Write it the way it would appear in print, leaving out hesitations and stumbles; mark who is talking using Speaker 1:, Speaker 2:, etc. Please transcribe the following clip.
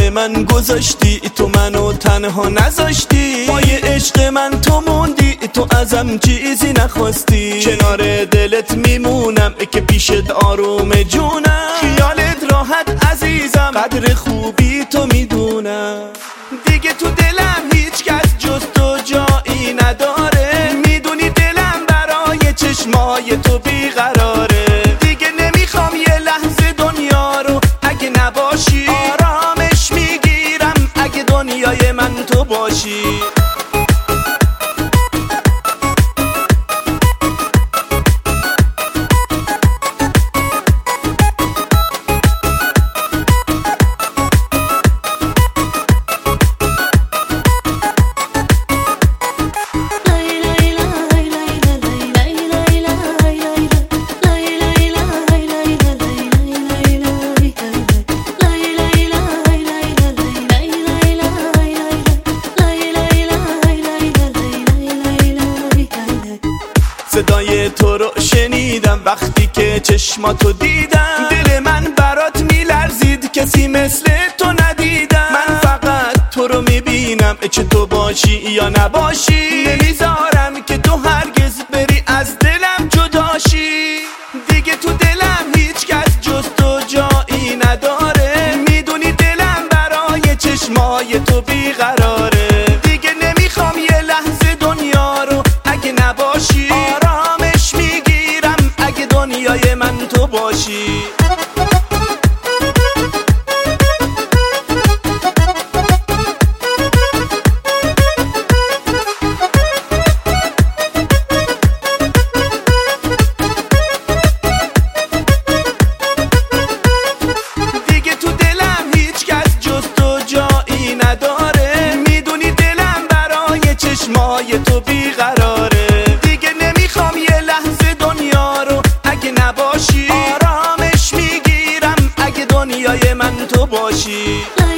Speaker 1: برای من گذاشتی، تو منو تنها نذاشتی، پای عشق من تو موندی، تو ازم چیزی نخواستی. کنار دلت میمونم که پیشت آروم جونم، خیالت راحت عزیزم، قدر خوبی تو میدونم. دیگه تو دلم هیچ کس جز تو جایی نداره، میدونی دلم برای چشمای تو بیقراره. دیگه نمیخوام یه لحظه دنیا رو اگه نباشی، آرامش میگیرم اگه دنیای من تو باشی. صدای تو رو شنیدم وقتی که چشماتو دیدم، دل من برات میلرزید، کسی مثل تو ندیدم. من فقط تو رو میبینم، چه تو باشی یا نباشی، نمیذارم که تو هرگز بری از دلم جداشی. دیگه تو دلم هیچ کس جز تو جایی نداره، میدونی دلم برای چشمای تو بیقراره. دیگه نمیخوام یه لحظه دنیا رو اگه نباشی، آرامش میگیرم اگه دنیای من تو باشی. دیگه تو دلم هیچ کس جز تو جایی نداره، میدونی دلم برای چشمای تو بیقراره. دیگه نمیخوام یه لحظه دنیا رو اگه نباشی، آرامش میگیرم اگه دنیای من تو باشی.